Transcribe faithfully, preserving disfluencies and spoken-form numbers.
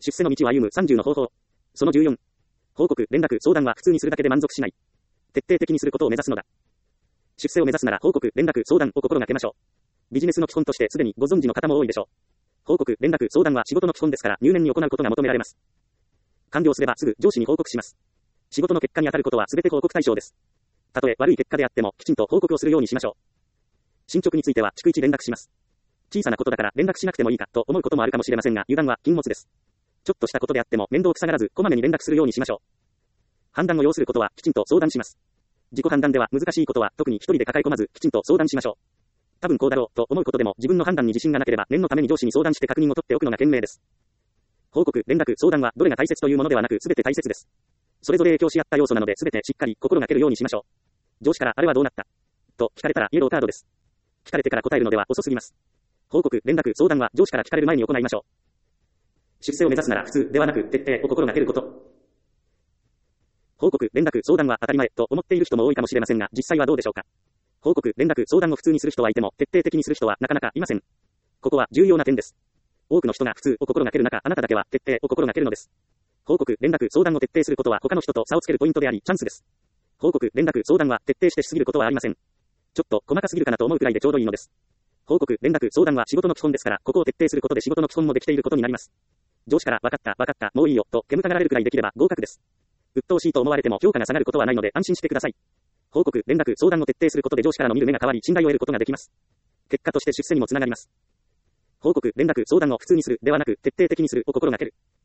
出世の道を歩むさんじゅうの方法。そのじゅうよん。報告、連絡、相談は普通にするだけで満足しない。徹底的にすることを目指すのだ。出世を目指すなら報告、連絡、相談を心がけましょう。ビジネスの基本としてすでにご存知の方も多いでしょう。報告、連絡、相談は仕事の基本ですから入念に行うことが求められます。完了すればすぐ上司に報告します。仕事の結果に当たることは全て報告対象です。たとえ悪い結果であってもきちんと報告をするようにしましょう。進捗については逐一連絡します。小さなことだから連絡しなくてもいいかと思うこともあるかもしれませんが油断は禁物です。ちょっとしたことであっても面倒くさがらずこまめに連絡するようにしましょう。判断を要することはきちんと相談します。自己判断では難しいことは特に一人で抱え込まずきちんと相談しましょう。多分こうだろうと思うことでも自分の判断に自信がなければ念のために上司に相談して確認を取っておくのが賢明です。報告、連絡、相談はどれが大切というものではなく全て大切です。それぞれ影響し合った要素なので全てしっかり心がけるようにしましょう。上司からあれはどうなったと聞かれたらイエローカードです。聞かれてから答えるのでは遅すぎます。報告、連絡、相談は上司から聞かれる前に行いましょう。出世を目指すなら普通ではなく徹底を心がけること。報告、連絡、相談は当たり前と思っている人も多いかもしれませんが実際はどうでしょうか。報告、連絡、相談を普通にする人はいても徹底的にする人はなかなかいません。ここは重要な点です。多くの人が普通を心がける中、あなただけは徹底を心がけるのです。報告、連絡、相談を徹底することは他の人と差をつけるポイントでありチャンスです。報告、連絡、相談は徹底してしすぎることはありません。ちょっと細かすぎるかなと思うくらいでちょうどいいのです。報告、連絡、相談は仕事の基本ですからここを徹底することで仕事の基本もできていることになります。上司から分かった分かったもういいよと煙たがられるくらいできれば合格です。鬱陶しいと思われても評価が下がることはないので安心してください。報告、連絡、相談を徹底することで上司からの見る目が変わり信頼を得ることができます。結果として出世にもつながります。報告、連絡、相談を普通にするではなく徹底的にするを心がける。